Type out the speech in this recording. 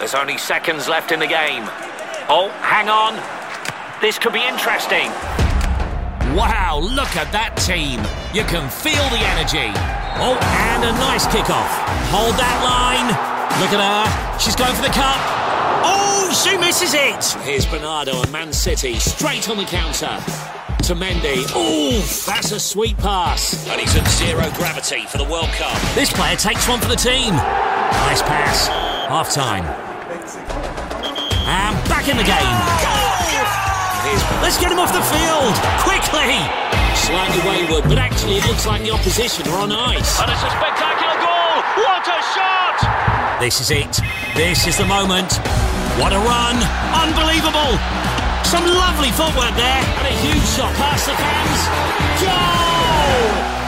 There's only seconds left in the game. Oh, hang on. This could be interesting. Wow, look at that team. You can feel the energy. Oh, and a nice kick-off. Hold that line. Look at her. She's going for the cup. Oh, she misses it. Here's Bernardo and Man City straight on the counter. To Mendy. Oh, that's a sweet pass. And he's at zero gravity for the World Cup. This player takes one for the team. Nice pass. Half-time. And back in the game. Let's get him off the field. Quickly. Slightly wayward, but actually it looks like the opposition are on ice. And it's a spectacular goal. What a shot. This is it. This is the moment. What a run. Unbelievable. Some lovely footwork there. And a huge shot past the fans. Goal!